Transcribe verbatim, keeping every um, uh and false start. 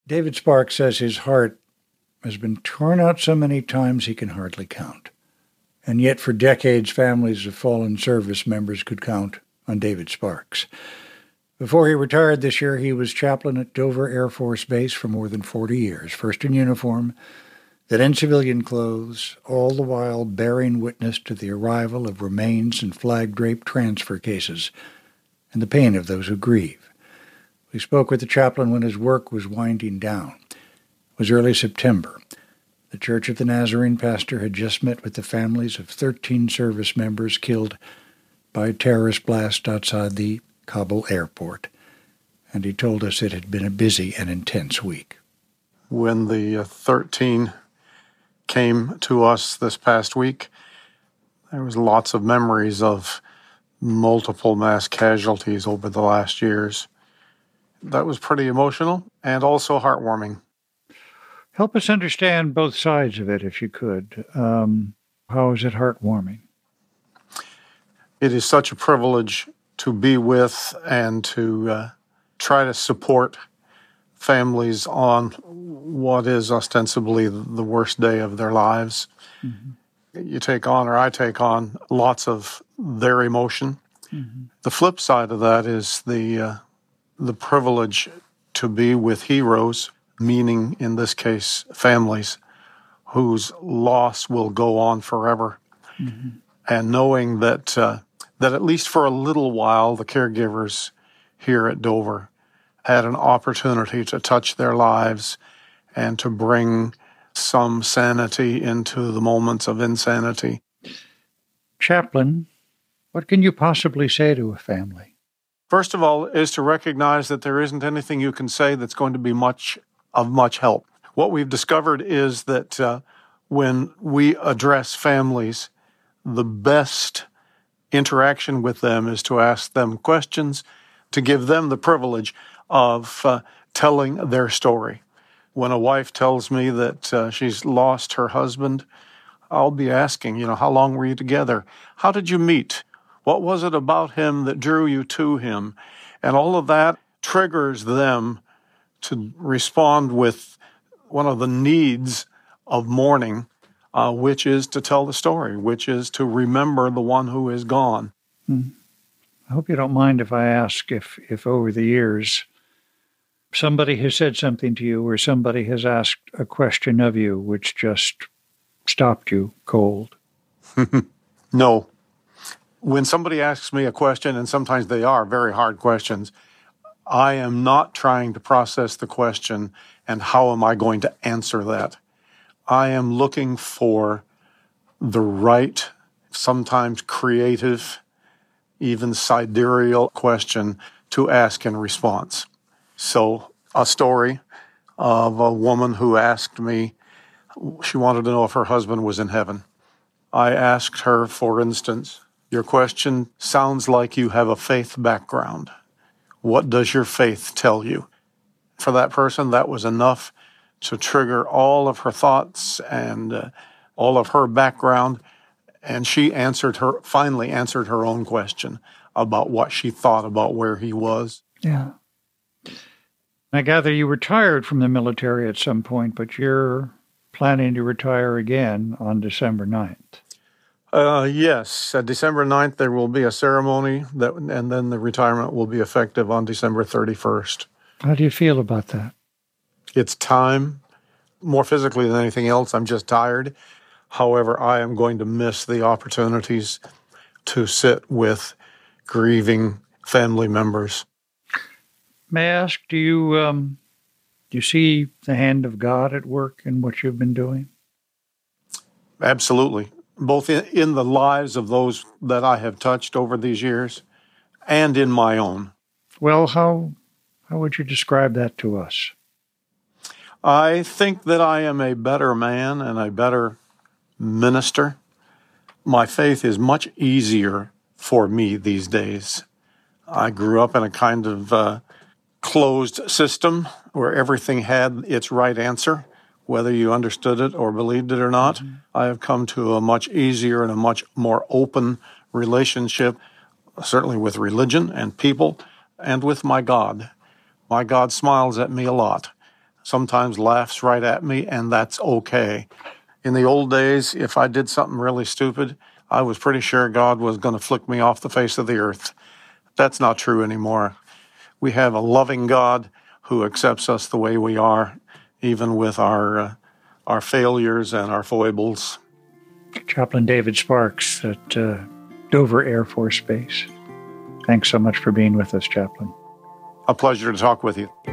David Sparks says his heart has been torn out so many times he can hardly count. And yet for decades, families of fallen service members could count on David Sparks. Before he retired this year, he was chaplain at Dover Air Force Base for more than forty years, first in uniform, then in civilian clothes, all the while bearing witness to the arrival of remains and flag-draped transfer cases and the pain of those who grieve. We spoke with the chaplain when his work was winding down. It was early September. The Church of the Nazarene pastor had just met with the families of thirteen service members killed by a terrorist blast outside the Kabul airport, and he told us it had been a busy and intense week. When the uh, thirteen came to us this past week, there was lots of memories of multiple mass casualties over the last years. That was pretty emotional and also heartwarming. Help us understand both sides of it, if you could. Um, how is it heartwarming? It is such a privilege to be with and to uh, try to support families on what is ostensibly the worst day of their lives. Mm-hmm. You take on, or I take on, lots of their emotion. Mm-hmm. The flip side of that is the uh, the privilege to be with heroes, meaning, in this case, families whose loss will go on forever. Mm-hmm. And knowing that uh, that at least for a little while, the caregivers here at Dover had an opportunity to touch their lives and to bring some sanity into the moments of insanity. Chaplain, what can you possibly say to a family? First of all, is to recognize that there isn't anything you can say that's going to be much of much help. What we've discovered is that uh, when we address families, the best interaction with them is to ask them questions, to give them the privilege of uh, telling their story. When a wife tells me that uh, she's lost her husband, I'll be asking, you know, how long were you together? How did you meet? What was it about him that drew you to him? And all of that triggers them to respond with one of the needs of mourning, uh, which is to tell the story, which is to remember the one who is gone. Hmm. I hope you don't mind if I ask if, if over the years somebody has said something to you or somebody has asked a question of you which just stopped you cold. No. When somebody asks me a question, and sometimes they are very hard questions, I am not trying to process the question and how am I going to answer that. I am looking for the right, sometimes creative, even sidereal question to ask in response. So a story of a woman who asked me, she wanted to know if her husband was in heaven. I asked her, for instance, your question sounds like you have a faith background. What does your faith tell you? For that person, that was enough to trigger all of her thoughts and uh, all of her background. And she answered her, finally answered her own question about what she thought about where he was. Yeah. I gather you retired from the military at some point, but you're planning to retire again on December ninth. Uh, yes, uh, December ninth, there will be a ceremony, that, and then the retirement will be effective on December thirty-first. How do you feel about that? It's time. More physically than anything else, I'm just tired. However, I am going to miss the opportunities to sit with grieving family members. May I ask, do you, um, do you see the hand of God at work in what you've been doing? Absolutely. Both in, in the lives of those that I have touched over these years and in my own. Well, how how would you describe that to us? I think that I am a better man and a better minister. My faith is much easier for me these days. I grew up in a kind of uh, closed system where everything had its right answer, whether you understood it or believed it or not. Mm-hmm. I have come to a much easier and a much more open relationship, certainly with religion and people and with my God. My God smiles at me a lot. sometimes laughs right at me, and that's okay. In the old days, if I did something really stupid, I was pretty sure God was going to flick me off the face of the earth. That's not true anymore. We have a loving God who accepts us the way we are, even with our uh, our failures and our foibles. Chaplain David Sparks at uh, Dover Air Force Base. Thanks so much for being with us, Chaplain. A pleasure to talk with you.